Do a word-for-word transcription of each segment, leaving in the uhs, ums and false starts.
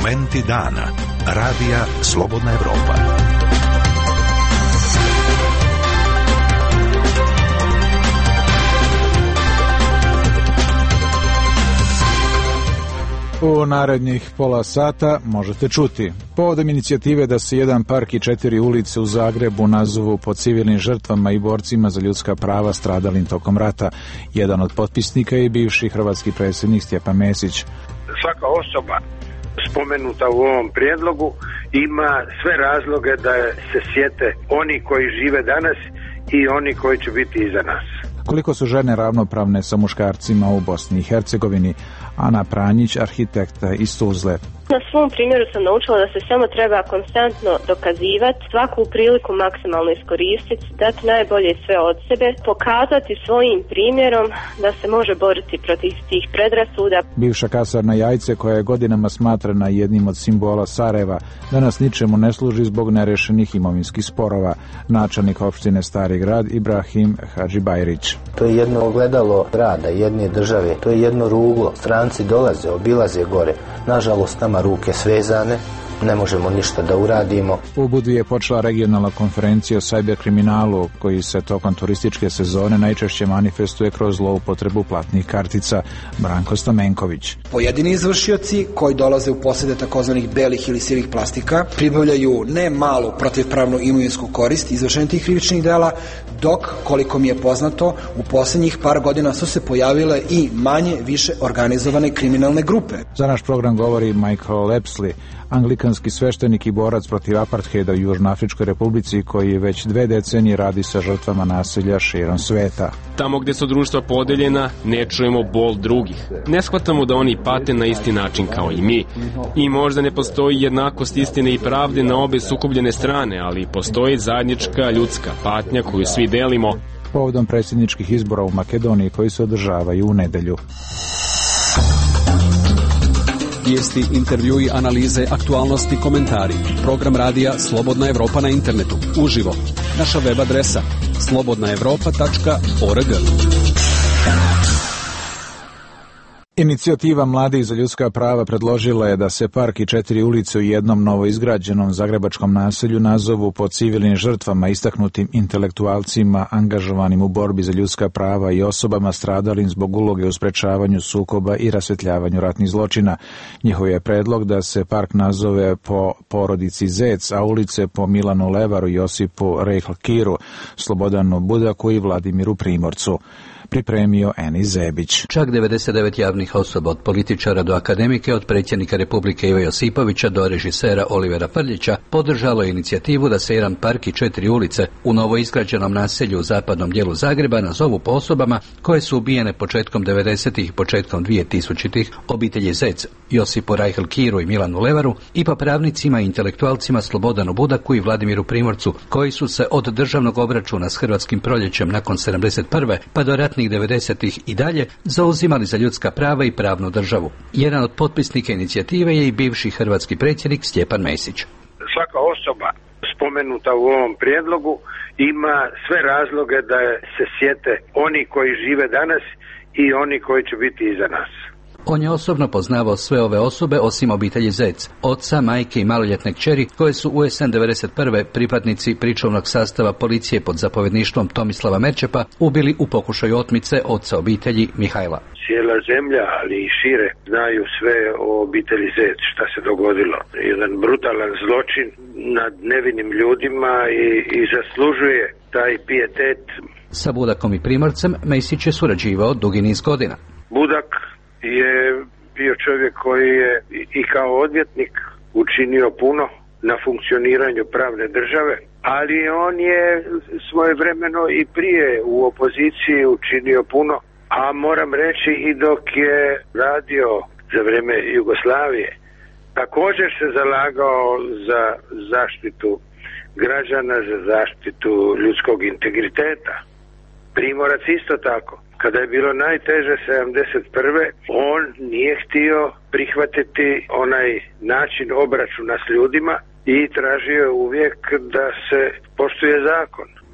Momenti dana. Radija Slobodna Evropa. U narednih pola sata možete čuti povodom inicijative da se jedan park i četiri ulice u Zagrebu nazovu po civilnim žrtvama i borcima za ljudska prava stradalim tokom rata. Jedan od potpisnika je bivši hrvatski predsjednik Stjepan Mesić. Svaka osoba spomenuta u ovom prijedlogu ima sve razloge da se sjete oni koji žive danas i oni koji će biti iza nas. Koliko su žene ravnopravne sa muškarcima u Bosni i Hercegovini? Ana Pranjić, arhitekta iz Tuzle. Na svom primjeru sam naučila da se samo treba konstantno dokazivati, svaku priliku maksimalno iskoristiti, dati najbolje sve od sebe, pokazati svojim primjerom da se može boriti protiv tih predrasuda. Bivša kasarna Jajce, koja je godinama smatrana jednim od simbola Sarajeva, danas ničemu ne služi zbog nerešenih imovinskih sporova. Načelnik opštine Stari Grad Ibrahim Hadžibajrić. To je jedno ogledalo grada, jedne države, to je jedno ruglo. Stranci dolaze, obilaze gore. Nažalost, nama ruke svezane, ne možemo ništa da uradimo. U Budvi je počela regionalna konferencija o sajber kriminalu, koji se tokom turističke sezone najčešće manifestuje kroz zloupotrebu platnih kartica. Branko Stamenković. Pojedini izvršioci koji dolaze u posjede takozvanih belih ili sivih plastika pribavljaju ne malu protivpravnu imovinsku korist izvršenja tih krivičnih dela, dok, koliko mi je poznato, u posljednjih par godina su se pojavile i manje više organizovane kriminalne grupe. Za naš program govori Michael Lepsley, anglikanski sveštenik i borac protiv apartheida u Južnoafričkoj republici, koji već dve decenije radi sa žrtvama nasilja širom sveta. Tamo gdje su društva podeljena, ne čujemo bol drugih. Ne shvatamo da oni pate na isti način kao i mi. I možda ne postoji jednakost istine i pravde na obe sukobljene strane, ali postoji zajednička ljudska patnja koju svi delimo. Povodom predsjedničkih izbora u Makedoniji koji se održavaju u nedelju. Vijesti, intervjui, analize, aktualnosti, komentari. Program radija Slobodna Evropa na internetu. Uživo. Naša web adresa slobodna evropa tačka org. Inicijativa Mladih za ljudska prava predložila je da se park i četiri ulice u jednom novoizgrađenom zagrebačkom naselju nazovu po civilnim žrtvama, istaknutim intelektualcima angažovanim u borbi za ljudska prava i osobama stradalim zbog uloge u sprečavanju sukoba i rasvetljavanju ratnih zločina. Njihov je predlog da se park nazove po porodici Zec, a ulice po Milanu Levaru, Josipu Rejhl-Kiru, Slobodanu Budaku i Vladimiru Primorcu. Pripremio Eni Zebić. Čak devedeset devet javnih osoba, od političara do akademike, od predsjednika Republike Ive Josipovića do režisera Olivera Frljića, podržalo je inicijativu da se jedan park i četiri ulice u novoizgrađenom naselju u zapadnom dijelu Zagreba nazovu po osobama koje su ubijene početkom devedesetih i početkom dvije-tisućitih, obitelji Zec, Josipu Rejhl-Kiru i Milanu Levaru, i pa pravnicima i intelektualcima Slobodanu Budaku i Vladimiru Primorcu, koji su se od državnog obračuna s hrvatskim proljećem nakon sedamdeset prve pa do ratnih devedesetih i dalje zauzimali za ljudska prava i pravnu državu. Jedan od potpisnika inicijative je i bivši hrvatski predsjednik Stjepan Mesić. Svaka osoba spomenuta u ovom prijedlogu ima sve razloge da se sjete oni koji žive danas i oni koji će biti iza nas. On je osobno poznavao sve ove osobe osim obitelji Zec, oca, majke i maloljetne kćeri, koje su u jesen devedeset prve pripadnici pričuvnog sastava policije pod zapovjedništvom Tomislava Merčepa ubili u pokušaju otmice oca obitelji Mihajla. Cijela zemlja, ali i šire, znaju sve o obitelji Zec, šta se dogodilo. Jedan brutalan zločin nad nevinim ljudima i, i zaslužuje taj pijetet. Sa Budakom i Primorcem Mesić je surađivao dugi niz godina. Budak je bio čovjek koji je i kao odvjetnik učinio puno na funkcioniranju pravne države, ali on je svojevremeno i prije u opoziciji učinio puno, a moram reći i dok je radio za vrijeme Jugoslavije, također se zalagao za zaštitu građana, za zaštitu ljudskog integriteta. Primorac isto tako. Kada je bilo najteže sedamdeset prve on nije htio prihvatiti onaj način obračuna s ljudima i tražio uvijek da se poštuje zakon.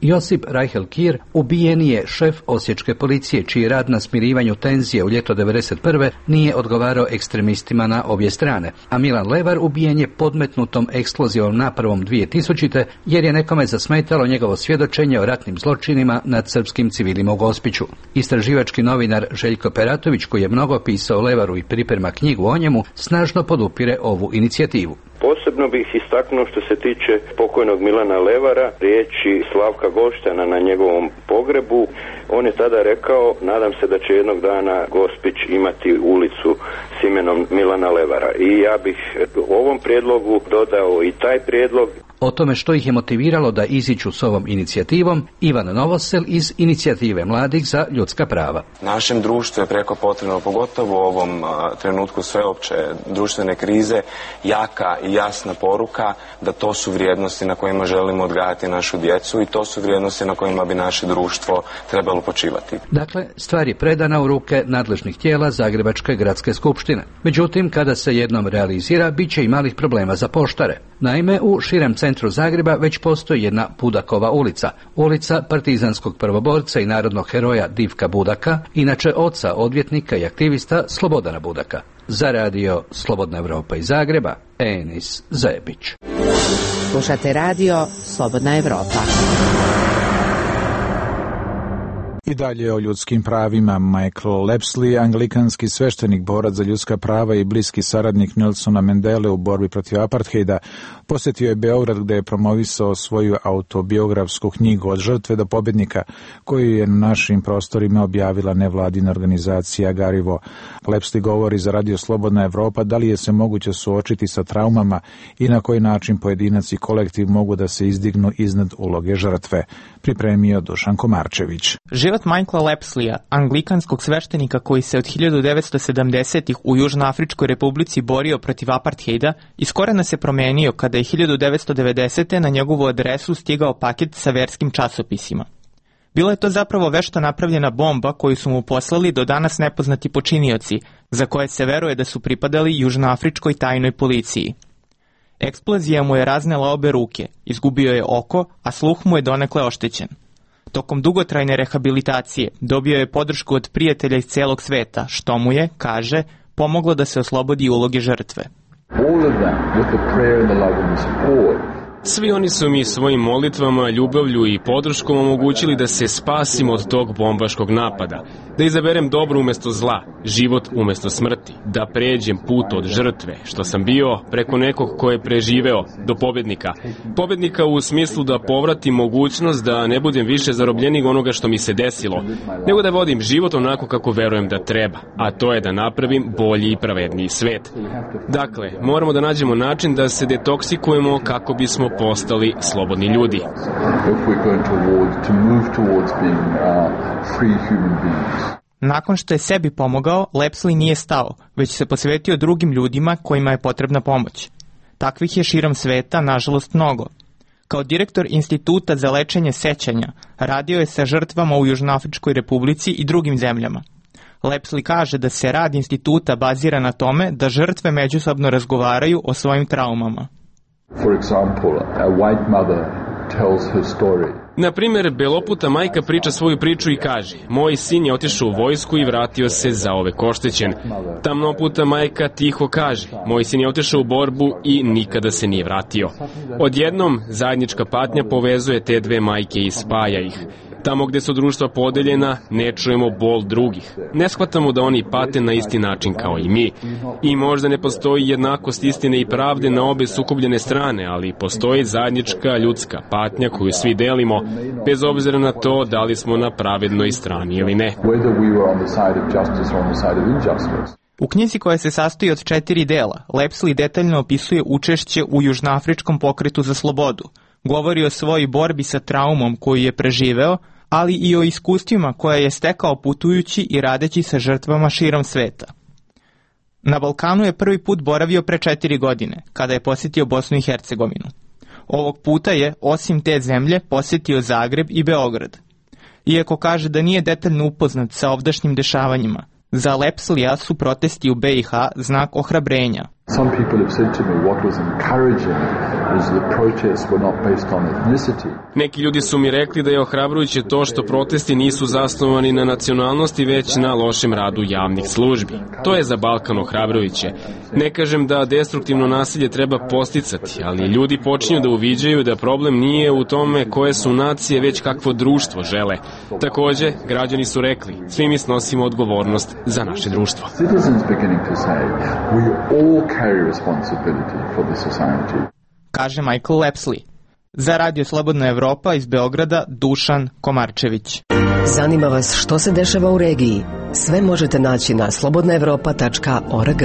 Josip Rajhel Kir ubijen je šef osječke policije, čiji rad na smirivanju tenzije u ljeto devedeset prve nije odgovarao ekstremistima na obje strane, a Milan Levar ubijen je podmetnutom eksplozivom napravom dvije tisućite jer je nekome zasmetalo njegovo svjedočenje o ratnim zločinima nad srpskim civilima u Gospiću. Istraživački novinar Željko Peratović, koji je mnogo pisao o Levaru i priprema knjigu o njemu, snažno podupire ovu inicijativu. Posebno bih istaknuo što se tiče pokojnog Milana Levara, riječi Slavka Goštana na njegovom pogrebu. On je tada rekao, nadam se da će jednog dana Gospić imati ulicu s imenom Milana Levara. I ja bih ovom prijedlogu dodao i taj prijedlog. O tome što ih je motiviralo da iziću s ovom inicijativom, Ivan Novosel iz Inicijative mladih za ljudska prava. Našem društvu je preko potrebno, pogotovo u ovom a, trenutku sveopće društvene krize, jaka i jasna poruka da to su vrijednosti na kojima želimo odgajati našu djecu i to su vrijednosti na kojima bi naše društvo trebalo počivati. Dakle, stvar je predana u ruke nadležnih tijela Zagrebačke gradske skupštine. Međutim, kada se jednom realizira, bit će i malih problema za poštare. Naime, u širem centru Zagreba već postoji jedna Budakova ulica, ulica partizanskog prvoborca i narodnog heroja Divka Budaka, inače oca odvjetnika i aktivista Slobodana Budaka. Za radio Slobodna Evropa iz Zagreba, Enis Zebić. Slušate radio Slobodna Evropa. I dalje o ljudskim pravima. Michael Lepsley, anglikanski sveštenik, borac za ljudska prava i bliski saradnik Nelsona Mandele u borbi protiv apartheida, posjetio je Beograd gdje je promovisao svoju autobiografsku knjigu Od žrtve do pobjednika, koju je na našim prostorima objavila nevladina organizacija Garivo. Lepsley govori za radio Slobodna Evropa da li je se moguće suočiti sa traumama i na koji način pojedinac i kolektiv mogu da se izdignu iznad uloge žrtve. Pripremio Dušan Komarčević. Život Michaela Lepsleya, anglikanskog sveštenika koji se od hiljadu devetsto sedamdesetih u Južnoafričkoj republici borio protiv apartheida, iz korena se promenio kada je hiljadu devetsto devedesete na njegovu adresu stigao paket sa verskim časopisima. Bila je to zapravo vešto napravljena bomba koju su mu poslali do danas nepoznati počinioci, za koje se veruje da su pripadali Južnoafričkoj tajnoj policiji. Eksplozija mu je raznela obe ruke, izgubio je oko, a sluh mu je donekle oštećen. Tokom dugotrajne rehabilitacije dobio je podršku od prijatelja iz celog sveta, što mu je, kaže, pomoglo da se oslobodi uloge žrtve. Svi oni su mi svojim molitvama, ljubavlju i podrškom omogućili da se spasim od tog bombaškog napada, da izaberem dobro umjesto zla, život umjesto smrti, da pređem put od žrtve, što sam bio, preko nekog ko je preživeo, do pobjednika. Pobjednika u smislu da povratim mogućnost da ne budem više zarobljenik onoga što mi se desilo, nego da vodim život onako kako verujem da treba, a to je da napravim bolji i pravedniji svet. Dakle, moramo da nađemo način da se detoksikujemo kako bismo postali slobodni ljudi. Nakon što je sebi pomogao, Lepsley nije stao, već se posvetio drugim ljudima kojima je potrebna pomoć. Takvih je širom sveta, nažalost, mnogo. Kao direktor Instituta za lečenje sećanja, radio je sa žrtvama u Južnoafričkoj republici i drugim zemljama. Lepsley kaže da se rad instituta bazira na tome da žrtve međusobno razgovaraju o svojim traumama. For example, a white mother tells her story. Na primjer, beloputa majka priča svoju priču i kaže: moj sin je otišao u vojsku i vratio se zaovek oštećen. Tamnoputa majka tiho kaže: moj sin je otišao u borbu i nikada se nije vratio. Odjednom, zajednička patnja povezuje te dve majke i spaja ih. Tamo gdje su društva podeljena, ne čujemo bol drugih. Ne shvatamo da oni pate na isti način kao i mi. I možda ne postoji jednakost istine i pravde na obe sukobljene strane, ali postoji zajednička ljudska patnja koju svi delimo, bez obzira na to da li smo na pravednoj strani ili ne. U knjizi koja se sastoji od četiri dela, Lepsley detaljno opisuje učešće u Južnoafričkom pokretu za slobodu. Govori o svojoj borbi sa traumom koju je preživeo, ali i o iskustvima koje je stekao putujući i radeći sa žrtvama širom sveta. Na Balkanu je prvi put boravio pre četiri godine, kada je posjetio Bosnu i Hercegovinu. Ovog puta je, osim te zemlje, posjetio Zagreb i Beograd. Iako kaže da nije detaljno upoznat sa ovdašnjim dešavanjima, za Lepsleya su protesti u B i H znak ohrabrenja. Some people have said to me what was encouraging is the protests were not based on ethnicity. Neki ljudi su mi rekli da je ohrabrujuće to što protesti nisu zasnovani na nacionalnosti, već na lošem radu javnih službi. To je za Balkan ohrabrujuće. Ne kažem da destruktivno nasilje treba posticati, ali ljudi počinju da uviđaju da problem nije u tome koje su nacije, već kakvo društvo žele. Takođe, građani su rekli, svi mi snosimo odgovornost za naše društvo. Kaže Michael Lepsley. Za Radio Slobodna Evropa iz Beograda Dušan Komarčević. Zanima vas što se dešava u regiji? Sve možete naći na slobodna evropa tačka org.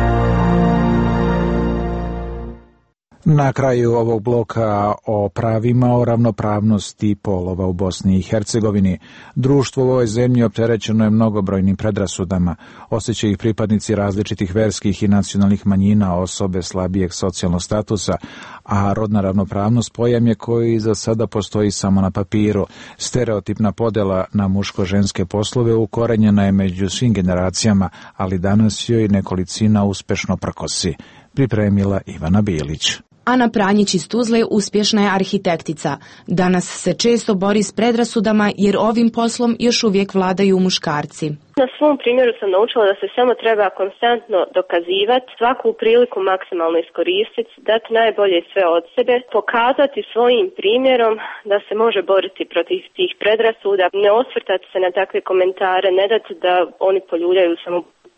Na kraju ovog bloka o pravima o ravnopravnosti polova u Bosni i Hercegovini. Društvo u ovoj zemlji opterećeno je mnogobrojnim predrasudama. Osjećaju ih pripadnici različitih verskih i nacionalnih manjina, osobe slabijeg socijalnog statusa, a rodna ravnopravnost pojam je koji za sada postoji samo na papiru. Stereotipna podela na muško-ženske poslove ukorenjena je među svim generacijama, ali danas joj nekolicina uspešno prkosi. Pripremila Ivana Bilić. Ana Pranjić iz Tuzle uspješna je arhitektica. Danas se često bori s predrasudama jer ovim poslom još uvijek vladaju muškarci. Na svom primjeru sam naučila da se samo treba konstantno dokazivati, svaku priliku maksimalno iskoristiti, dati najbolje sve od sebe, pokazati svojim primjerom da se može boriti protiv tih predrasuda, ne osvrtati se na takve komentare, ne dati da oni poljuljaju samo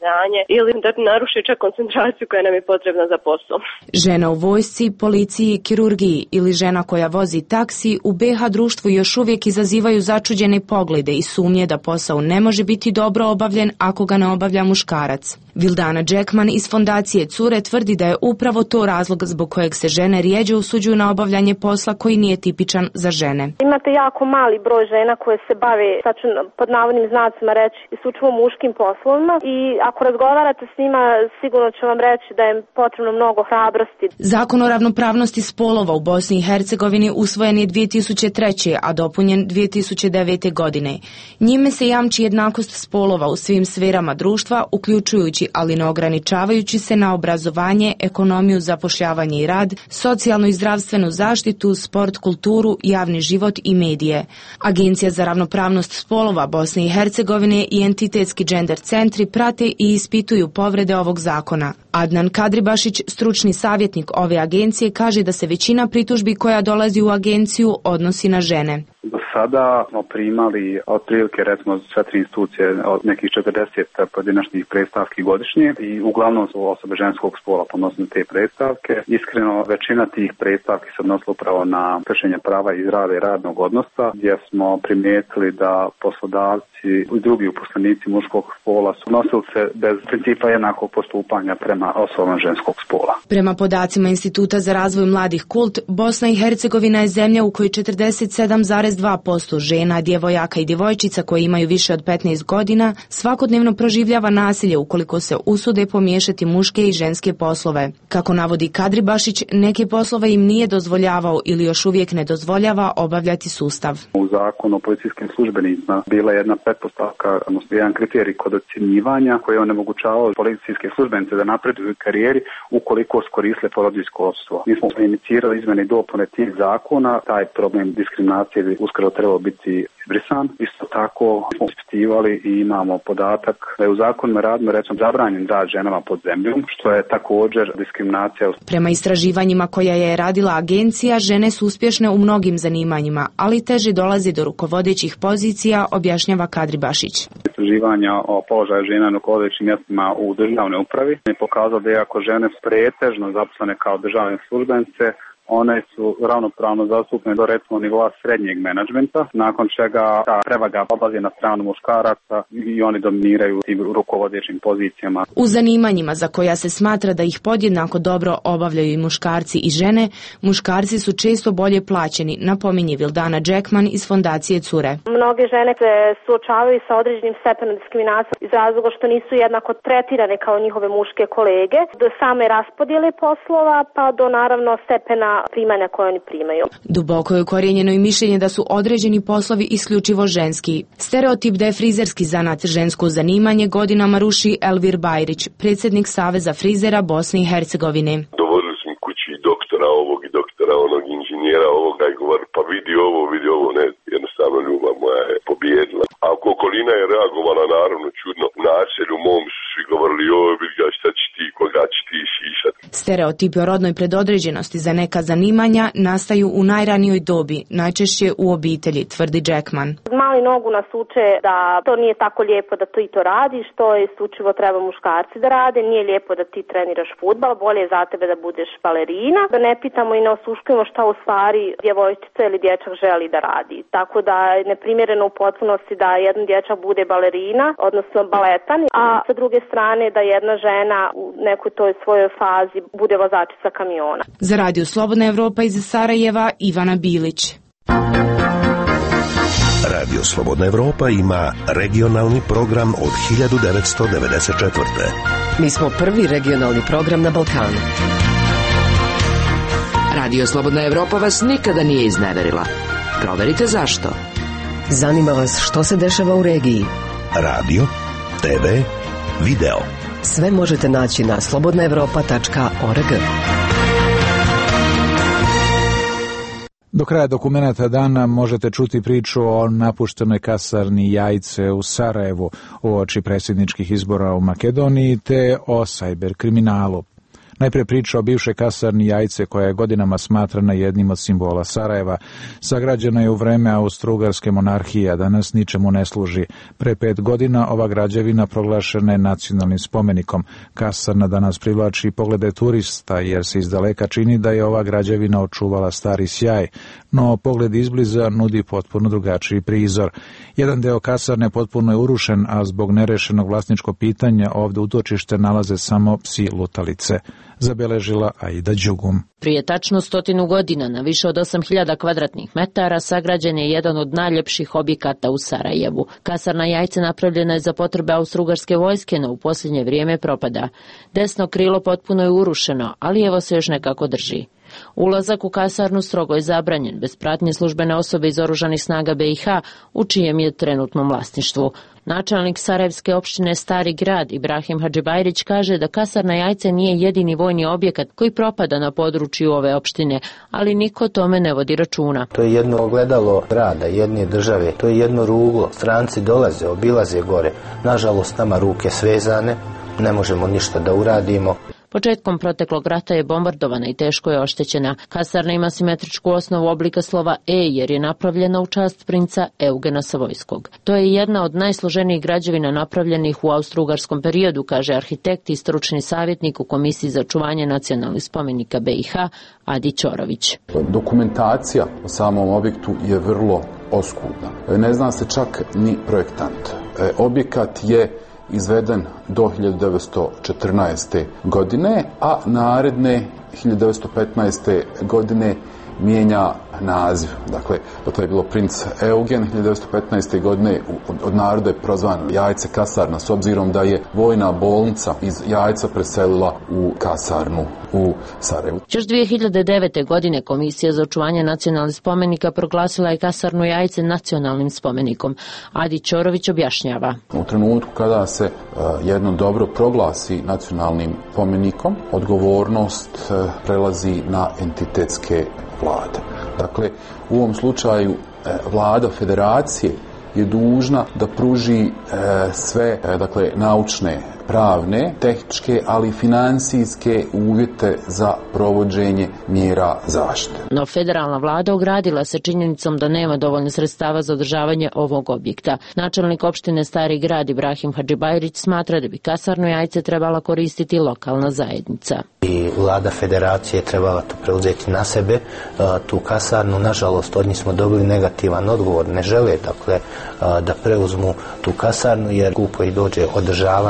ili da naruši čak koncentraciju koja nam je potrebna za posao. Žena u vojsci, policiji, kirurgiji ili žena koja vozi taksi u be ha društvu još uvijek izazivaju začuđene poglede i sumnje da posao ne može biti dobro obavljen ako ga ne obavlja muškarac. Vildana Džekman iz fondacije Cure tvrdi da je upravo to razlog zbog kojeg se žene rijeđe usuđuju na obavljanje posla koji nije tipičan za žene. Imate jako mali broj žena koje se bave, sad ću pod navodnim znacima reći, isključivo muškim poslovima i ako razgovarate s njima, sigurno ću vam reći da je potrebno mnogo hrabrosti. Zakon o ravnopravnosti spolova u Bosni i Hercegovini usvojen je dvije tisuće treće. a dopunjen dvije tisuće devete. godine. Njime se jamči jednakost spolova u svim sferama društva, uključujući, ali ne ograničavajući se na obrazovanje, ekonomiju, zapošljavanje i rad, socijalnu i zdravstvenu zaštitu, sport, kulturu, javni život i medije. Agencija za ravnopravnost spolova Bosne i Hercegovine i entitetski gender centri prate i ispituju povrede ovog zakona. Adnan Kadribašić, stručni savjetnik ove agencije, kaže da se većina pritužbi koja dolazi u agenciju odnosi na žene. Do sada smo primali otprilike recimo sve tri institucije od nekih četrdeset pojedinačnih predstavki godišnje i uglavnom su osobe ženskog spola podnosile te predstavke. Iskreno, većina tih predstavki se odnosila upravo na kršenje prava iz rada i radnog odnosa, gdje smo primijetili da poslodavci i drugi uposlenici muškog spola su nosili se bez principa jednakog postupanja prema osobama ženskog spola. Prema podacima Instituta za razvoj mladih Kult, Bosna i Hercegovina je zemlja u kojoj četrdeset sedam zarez dva posto žena, djevojaka i djevojčica koji imaju više od petnaest godina svakodnevno proživljava nasilje ukoliko se usude pomiješati muške i ženske poslove. Kako navodi Kadribašić, neke poslove im nije dozvoljavao ili još uvijek ne dozvoljava obavljati sustav. U zakonu o policijskim službenicima bila je jedna pretpostavka, odnosno jedan kriterij kod ocjenjivanja koji je onemogućavao policijske službenice da napreduju u karijeri ukoliko iskoriste porodiljsko odsustvo. Mi smo inicirali izmjene i dopune tih zakona, taj problem diskriminacije bi uskoro trebalo biti izbrisan. Isto tako smo ispitivali i imamo podatak da je u zakonima radimo recimo zabranjen rad ženama pod zemljom, što je također diskriminacija. Prema istraživanjima koja je radila agencija, žene su uspješne u mnogim zanimanjima, ali teže dolazi do rukovodećih pozicija, objašnjava Kadribašić. Istraživanja o položaju žena na rukovodećim mjestima u državnoj upravi je pokazalo da iako žene su pretežno zaposlene kao državne službenice, one su ravnopravno zastupljene do recimo nivoa srednjeg menadžmenta, nakon čega ta prevaga odlazi na stranu muškaraca i oni dominiraju tim rukovodećim pozicijama. U zanimanjima za koja se smatra da ih podjednako dobro obavljaju i muškarci i žene, muškarci su često bolje plaćeni, napominje Vildana Džekman iz fondacije Cure. Mnoge žene se suočavaju sa određenim stepenom diskriminacije iz razloga što nisu jednako tretirane kao njihove muške kolege, do same raspodjele poslova pa do naravno stepena na primanja koje oni primaju. Duboko je ukorijenjeno i mišljenje da su određeni poslovi isključivo ženski. Stereotip da je frizerski zanat žensko zanimanje godinama ruši Elvir Bajrić, predsjednik Saveza frizera Bosne i Hercegovine. Dovodili smo kući i doktora ovog i doktora onog, inženjera ovoga i govori pa vidi ovo, vidi ovo, ne, jednostavno ljubav moja je pobijedila. A okolina je reagovala naravno čudno. U naselju mom su svi govorili joj, vidi ga šta će ti, koga će ti šišati. Stereotipi o rodnoj predodređenosti za neka zanimanja nastaju u najranijoj dobi, najčešće u obitelji, tvrdi Jackman. Mali nogu nas uče da to nije tako lijepo da ti to radiš, to je isključivo treba muškarci da rade, nije lijepo da ti treniraš fudbal, bolje je za tebe da budeš balerina, da ne pitamo i ne osluškujemo šta u stvari djevojčica ili dječak želi da radi. Tako da je neprimjereno u potpunosti da jedan dječak bude balerina, odnosno baletan, a sa druge strane da jedna žena u nekoj toj svojoj fazi bude vozačica kamiona. Za Radio Slobodna Evropa iz Sarajeva, Ivana Bilić. Radio Slobodna Evropa ima regionalni program od hiljadu devetsto devedeset četvrte. Mi smo prvi regionalni program na Balkanu. Radio Slobodna Evropa vas nikada nije izneverila. Proverite zašto. Zanima vas što se dešava u regiji. Radio, te ve, video. Sve možete naći na slobodna evropa tačka org. Do kraja dokumenata dana možete čuti priču o napuštenoj kasarni Jajce u Sarajevu uoči predsjedničkih izbora u Makedoniji te o sajber kriminalu. Najprije priča o bivšoj kasarni Jajce koja je godinama smatrana jednim od simbola Sarajeva. Sagrađena je u vreme Austro-Ugarske monarhije, a danas ničemu ne služi. Pre pet godina ova građevina proglašena je nacionalnim spomenikom. Kasarna danas privlači poglede turista jer se izdaleka čini da je ova građevina očuvala stari sjaj, no pogled izbliza nudi potpuno drugačiji prizor. Jedan deo kasarne potpuno je urušen, a zbog nerešenog vlasničkog pitanja ovde utočište nalaze samo psi lutalice. Zabeležila Aida Đugum. Prije tačno stotinu godina na više od osam hiljada kvadratnih metara sagrađen je jedan od najljepših objekata u Sarajevu. Kasarna Jajce napravljena je za potrebe Austro-Ugarske vojske, no u posljednje vrijeme propada. Desno krilo potpuno je urušeno, ali evo se još nekako drži. Ulazak u kasarnu strogo je zabranjen, bez pratnje službene osobe iz oružanih snaga be i ha, u čijem je trenutnom vlasništvu. Načelnik Sarajevske opštine Stari grad Ibrahim Hadžibajrić kaže da kasarna Jajce nije jedini vojni objekat koji propada na području ove opštine, ali niko tome ne vodi računa. To je jedno ogledalo grada, jedne države, to je jedno ruglo. Stranci dolaze, obilaze gore. Nažalost, nama ruke svezane, ne možemo ništa da uradimo. Početkom proteklog rata je bombardovana i teško je oštećena. Kasarna ima simetričku osnovu oblika slova E jer je napravljena u čast princa Eugena Savojskog. To je jedna od najsloženijih građevina napravljenih u austro-ugarskom periodu, kaže arhitekt i stručni savjetnik u Komisiji za očuvanje nacionalnih spomenika be i ha Adi Ćorović. Dokumentacija o samom objektu je vrlo oskudna. Ne zna se čak ni projektant. Objekat je izveden do hiljadu devetsto četrnaeste. godine, a naredne hiljadu devetsto petnaeste. godine mijenja naziv. Dakle, to je bilo princ Eugen, hiljadu devetsto petnaeste. godine od naroda je prozvan Jajce kasarna, s obzirom da je vojna bolnica iz Jajca preselila u kasarnu u Sarajevu. Još dvije hiljade devete. godine Komisija za očuvanje nacionalnih spomenika proglasila je kasarnu Jajce nacionalnim spomenikom. Adi Ćorović objašnjava. U trenutku kada se uh, jedno dobro proglasi nacionalnim spomenikom, odgovornost uh, prelazi na entitetske vlade. Dakle, u ovom slučaju uh, vlada federacije je dužna da pruži e, sve e, dakle, naučne, pravne, tehničke, ali i financijske uvjete za provođenje mjera zaštite. No federalna vlada ogradila se činjenicom da nema dovoljno sredstava za održavanje ovog objekta. Načelnik opštine Stari grad Ibrahim Hadžibajrić smatra da bi kasarnu Jajce trebala koristiti lokalna zajednica. I vlada federacije trebala to preuzeti na sebe, tu kasarnu. Nažalost, od njih smo dobili negativan odgovor. Ne žele dakle, da preuzmu tu kasarnu jer skupo i dođe održavanje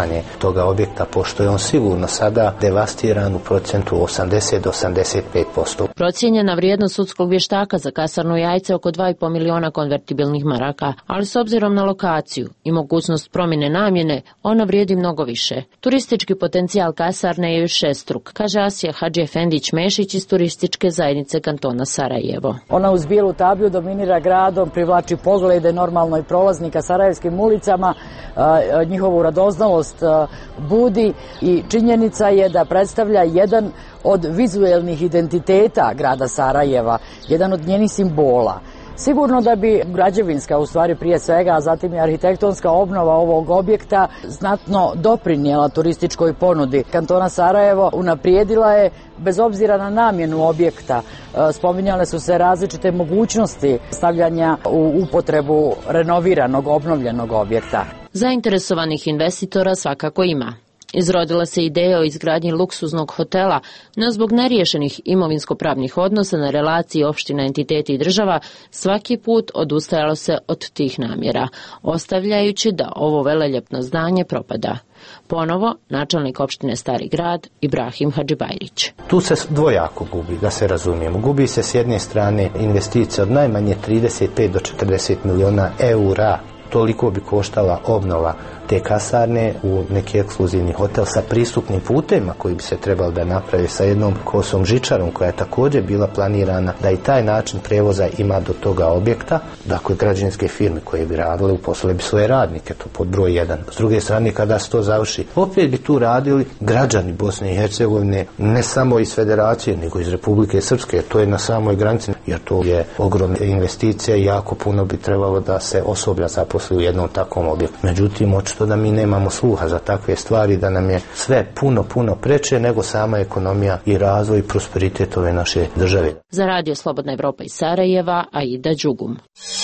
toga objekta, pošto je on sigurno sada devastiran u procentu osamdeset do osamdeset pet posto. Procijenjena vrijednost sudskog vještaka za kasarnu Jajce oko dva i po miliona konvertibilnih maraka, ali s obzirom na lokaciju i mogućnost promjene namjene, ona vrijedi mnogo više. Turistički potencijal kasarne je još šestruk, kaže Asija Hadžiefendić-Mešić iz turističke zajednice kantona Sarajevo. Ona uz bijelu tablju dominira gradom, privlači poglede normalno i prolaznika sarajevskim ulicama, njihovu radoznalost budi i činjenica je da predstavlja jedan od vizuelnih identiteta grada Sarajeva, jedan od njenih simbola. Sigurno da bi građevinska, u stvari prije svega, a zatim i arhitektonska obnova ovog objekta znatno doprinijela turističkoj ponudi. Kantona Sarajevo unaprijedila je, bez obzira na namjenu objekta, spominjale su se različite mogućnosti stavljanja u upotrebu renoviranog, obnovljenog objekta. Zainteresovanih investitora svakako ima. Izrodila se ideja o izgradnji luksuznog hotela, no zbog neriješenih imovinsko-pravnih odnosa na relaciji opština, entiteti i država, svaki put odustajalo se od tih namjera, ostavljajući da ovo veleljepno zdanje propada. Ponovo, načelnik opštine Stari grad, Ibrahim Hadžibajrić. Tu se dvojako gubi, da se razumijemo. Gubi se s jedne strane investicija od najmanje trideset pet do četrdeset miliona eura. Toliko bi koštala obnova te kasarne u neki ekskluzivni hotel sa pristupnim putevima koji bi se trebali da napravi sa jednom kosom žičarom koja je također bila planirana da i taj način prevoza ima do toga objekta. Dakle, građevinske firme koje bi radile uposlile bi svoje radnike, to pod broj jedan. S druge strane, kada se to završi, opet bi tu radili građani Bosne i Hercegovine, ne samo iz Federacije, nego iz Republike Srpske. To je na samoj granici, jer to je ogromna investicija i jako puno bi trebalo da se osoblja zaposli u jednom takvom objektu. Međutim, očito da mi nemamo sluha za takve stvari, da nam je sve puno, puno preče nego sama ekonomija i razvoj i prosperitet ove naše države. Za Radio Slobodna Evropa iz Sarajeva, Aida Đugum.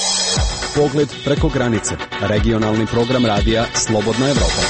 Pogled preko granice. Regionalni program radija Slobodna Evropa.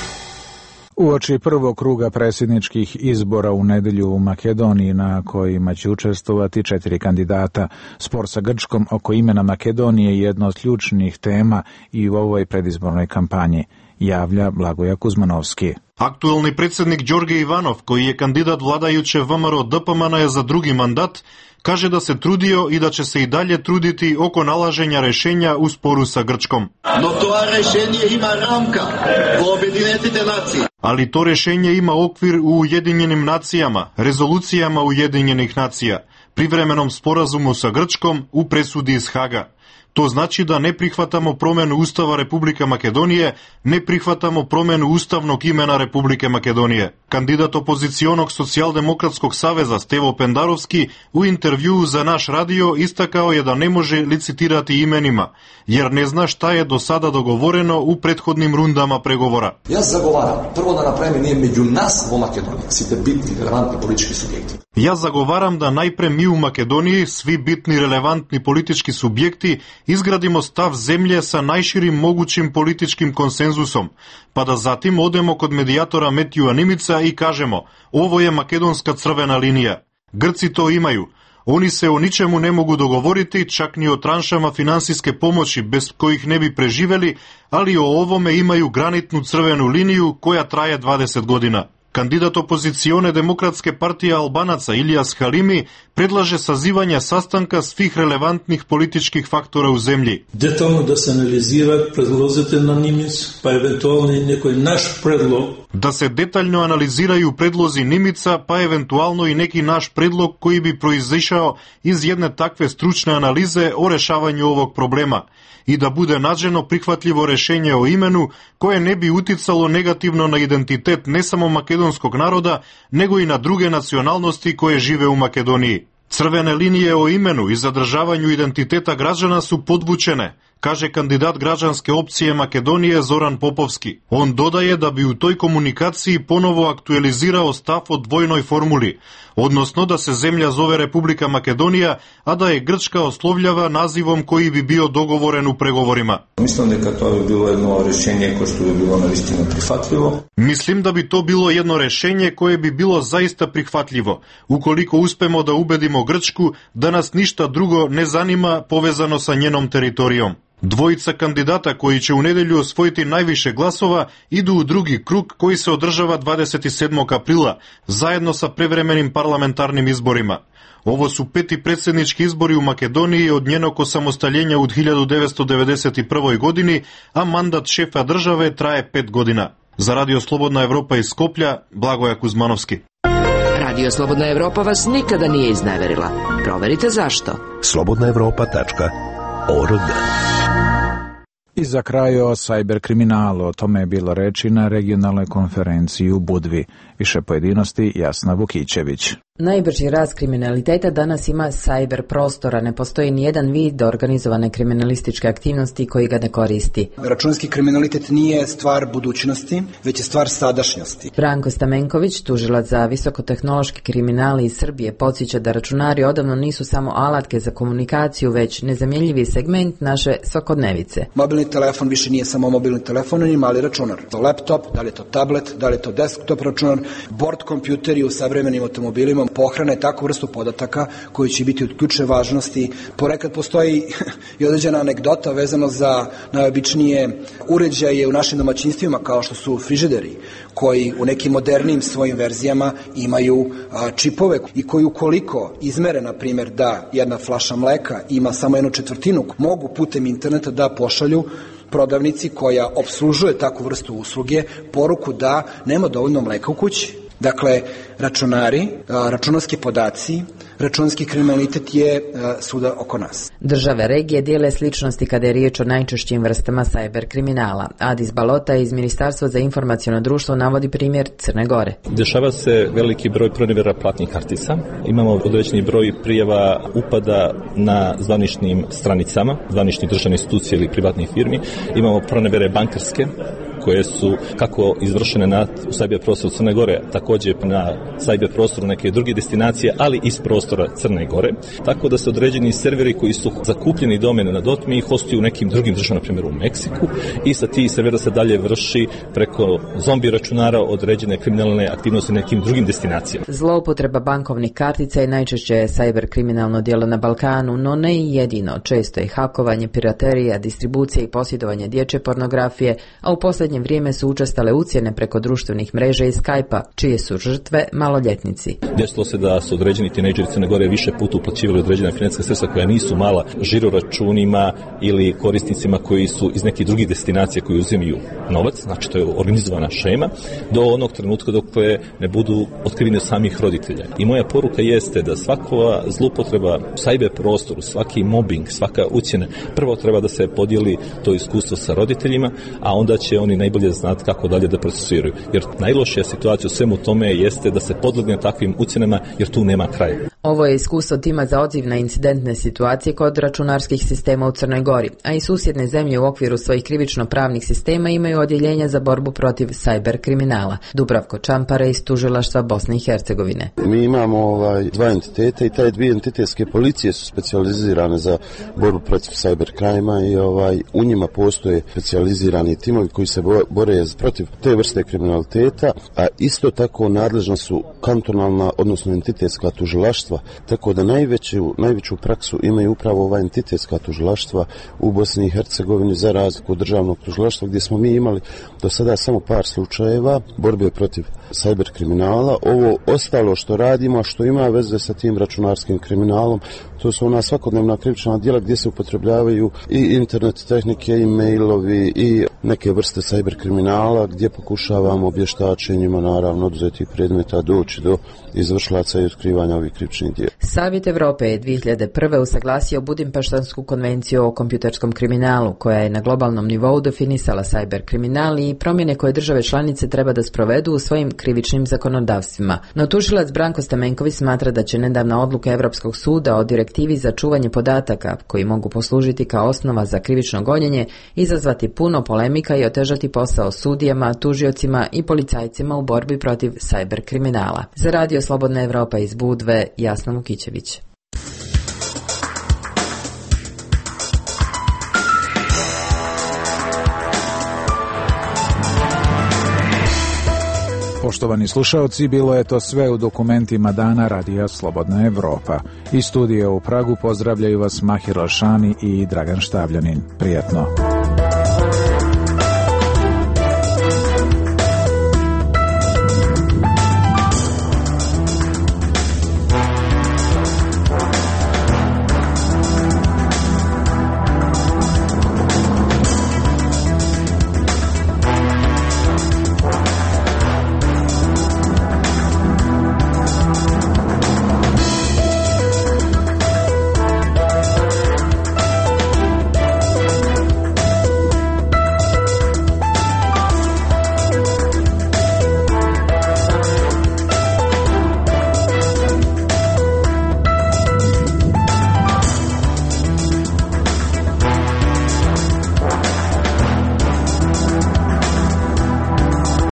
Uoči prvog kruga predsjedničkih izbora u nedelju u Makedoniji, na kojima će učestvovati četiri kandidata, spor sa Grčkom oko imena Makedonije je jedna od ključnih tema i u ovoj predizbornoj kampanji, javlja Blagoja Kuzmanovski. Aktualni predsjednik Đorđe Ivanov, koji je kandidat vladajuće V M R O D P M N je za drugi mandat, kaže da se trudio i da će se i dalje truditi oko nalaženja rešenja u sporu sa Grčkom. No to rešenje ima ramka u Objedinjene nacije. Ali to rešenje ima okvir u Ujedinjenim nacijama, rezolucijama Ujedinjenih nacija, privremenom sporazumu sa Grčkom u presudi iz Haga. To znači da ne prihvatamo promjenu Ustava Republike Makedonije, ne prihvatamo promjenu ustavnog imena Republike Makedonije. Kandidat opozicionog socijaldemokratskog saveza Stevo Pendarovski u intervjuu za naš radio istakao je da ne može licitirati imenima, jer ne zna šta je do sada dogovoreno u prethodnim rundama pregovora. Ja zagovaram, prvo da napravim nije među nas u Makedoniji, svi te bitni, relevantni politički subjekti. Ja zagovaram da najpre mi u Makedoniji, svi bitni relevantni politički subjekti, izgradimo stav zemlje sa najširim mogućim političkim konsenzusom, pa da zatim odemo kod medijatora Metiju Animica i kažemo, ovo je makedonska crvena linija. Grci to imaju. Oni se o ničemu ne mogu dogovoriti, čak ni o tranšama finansijske pomoći bez kojih ne bi preživeli, ali o ovome imaju granitnu crvenu liniju koja traje dvadeset godina. Kandidat opozicione Demokratske partije Albanaca Ilijas Halimi predlaže sazivanje sastanka svih relevantnih političkih faktora u zemlji. Detaljno da se analizira predlozite na Nimic, pa eventualno nekoj naš predlog. Da se detaljno analiziraju predlozi Nimica, pa eventualno i neki naš predlog koji bi proizišao iz jedne takve stručne analize o rešavanju ovog problema i da bude nađeno prihvatljivo rešenje o imenu koje ne bi uticalo negativno na identitet ne samo makedonskog naroda, nego i na druge nacionalnosti koje žive u Makedoniji. Crvene linije o imenu i zadržavanju identiteta građana su podvučene, kaže kandidat građanske opcije Makedonije Zoran Popovski. On dodaje da bi u toj komunikaciji ponovo aktualizirao stav o dvojnoj formuli, odnosno da se zemlja zove Republika Makedonija, a da je Grčka oslovljava nazivom koji bi bio dogovoren u pregovorima. Mislim da to bi bilo jedno rešenje koje što bi bilo naistinu prihvatljivo. Mislim da bi to bilo jedno rešenje koje bi bilo zaista prihvatljivo, ukoliko uspemo da ubedimo Grčku da nas ništa drugo ne zanima povezano sa njenom teritorijom. Dvojica kandidata koji će u nedelju osvojiti najviše glasova idu u drugi krug koji se održava dvadeset sedmog aprila, zajedno sa prevremenim parlamentarnim izborima. Ovo su peti predsjednički izbori u Makedoniji od njenog osamostaljenja u hiljadu devetsto devedeset prvoj. godini, a mandat šefa države traje pet godina. Za Radio Slobodna Evropa iz Skoplja, Blagoja Kuzmanovski. Radio Slobodna Evropa vas nikada nije izneverila. Proverite zašto. slobodna evropa tačka org. I za kraj o sajber kriminalu, o tome je bilo reči na regionalnoj konferenciji u Budvi. Više pojedinosti Jasna Vukićević. Najbrži rast kriminaliteta danas ima sajber prostora, ne postoji nijedan vid organizovane kriminalističke aktivnosti koji ga ne koristi. Računski kriminalitet nije stvar budućnosti, već je stvar sadašnjosti. Branko Stamenković, tužilac za visokotehnološki kriminal iz Srbije, podsjeća da računari odavno nisu samo alatke za komunikaciju, već nezamjenjivi segment naše svakodnevice. Mobilni telefon više nije samo mobilni telefon, on je mali računar. To laptop, da li je to tablet, da li je to desktop računar, bord kompjuteri u savremenim automobilima pohrane takvu vrstu podataka koji će biti od ključne važnosti. Ponekad postoji i određena anegdota vezano za najobičnije uređaje u našim domaćinstvima kao što su frižideri, koji u nekim modernijim svojim verzijama imaju a, čipove i koji ukoliko izmere, na primjer, da jedna flaša mleka ima samo jednu četvrtinu, mogu putem interneta da pošalju prodavnici koja opslužuje takvu vrstu usluge poruku da nema dovoljno mleka u kući. Dakle, računari, računarski podaci, računarski kriminalitet je svuda oko nas. Države regije dijele sličnosti kada je riječ o najčešćim vrstama sajber kriminala. Adis Balota iz Ministarstva za informaciono društvo navodi primjer Crne Gore. Dešava se veliki broj pronevjera platnih kartica. Imamo određeni broj prijava upada na zvaničnim stranicama, zvaničnih državnih institucija ili privatnih firmi. Imamo pronevjere bankarske, koje su kako izvršene na sajber prostoru Crne Gore, također na sajber prostoru neke druge destinacije, ali iz prostora Crne Gore. Tako da se određeni serveri koji su zakupljeni domene na dotmi hostuju u nekim drugim državama, na primjer u Meksiku, i sa tih servera se dalje vrši preko zombi računara određene kriminalne aktivnosti na nekim drugim destinacijama. Zloupotreba bankovnih kartica je najčešće sajber kriminalno djelo na Balkanu, no ne i jedino. Često je hakovanje, piraterija, distribucija i posjedovanje dječje pornografije, a u posljednje vrijeme su učestale ucjene preko društvenih mreža i Skype-a, čije su žrtve maloljetnici. Desilo se da su određeni tinejdžeri Crne Gore više puta uplaćivali određena financijska sredstva koja nisu mala žiroračunima ili korisnicima koji su iz nekih drugih destinacija koji uzimaju novac, znači to je organizovana šema, do onog trenutka dok ne budu otkrivene samih roditelja. I moja poruka jeste da svaka zloupotreba u sajber prostoru, svaki mobbing, svaka ucjena, prvo treba da se podijeli to iskustvo sa roditeljima, a onda će oni najbolje znati kako dalje da procesuiraju. Jer najlošija situacija u svemu tome jeste da se podlegne takvim ucjenama, jer tu nema kraja. Ovo je iskustvo tima za odziv na incidentne situacije kod računarskih sistema u Crnoj Gori, a i susjedne zemlje u okviru svojih krivično-pravnih sistema imaju odjeljenja za borbu protiv sajber kriminala. Dubravko Čampare iz tužilaštva Bosne i Hercegovine. Mi imamo ovaj, dva entiteta i te dvije entitetske policije su specijalizirane za borbu protiv sajber krajima i ovaj, u njima postoje specijalizirani timovi koji se bore protiv te vrste kriminaliteta, a isto tako nadležna su kantonalna, odnosno entitetska tužilaštva, tako da najveću, najveću praksu imaju upravo ova entitetska tužilaštva u Bosni i Hercegovini za razliku od državnog tužilaštva, gdje smo mi imali do sada samo par slučajeva borbe protiv sajber kriminala. Ovo ostalo što radimo, što ima veze sa tim računarskim kriminalom, to su ona svakodnevna krivična djela gdje se upotrebljavaju i internet tehnike, i mailovi, i neke vrste sajber kriminala, gdje pokušavamo obještačenjima, naravno, oduzetih predmeta doći do izvršilaca i otkrivanja ovih krivičnih djela. Savjet Evrope je dvije hiljade prve usaglasio Budimpeštansku konvenciju o kompjuterskom kriminalu, koja je na globalnom nivou definisala sajber kriminal i promjene koje države članice treba da sprovedu u svojim krivičnim zakonodavstvima. No tužilac Branko Stamenković smatra da će nedavna odluka Evropskog suda o direktivi za čuvanje podataka, koji mogu poslužiti kao osnova za krivično gonjenje, izazvati puno polemika i otežati posao sudijama, tužiocima i policajcima u borbi protiv sajber kriminala. Za Radio Slobodna Evropa iz Budve, Jasna Vukićević. Poštovani slušaoci, bilo je to sve u dokumentima dana Radija Slobodna Evropa. Iz studija u Pragu pozdravljaju vas Mahir Alšani i Dragan Štavljanin. Prijetno.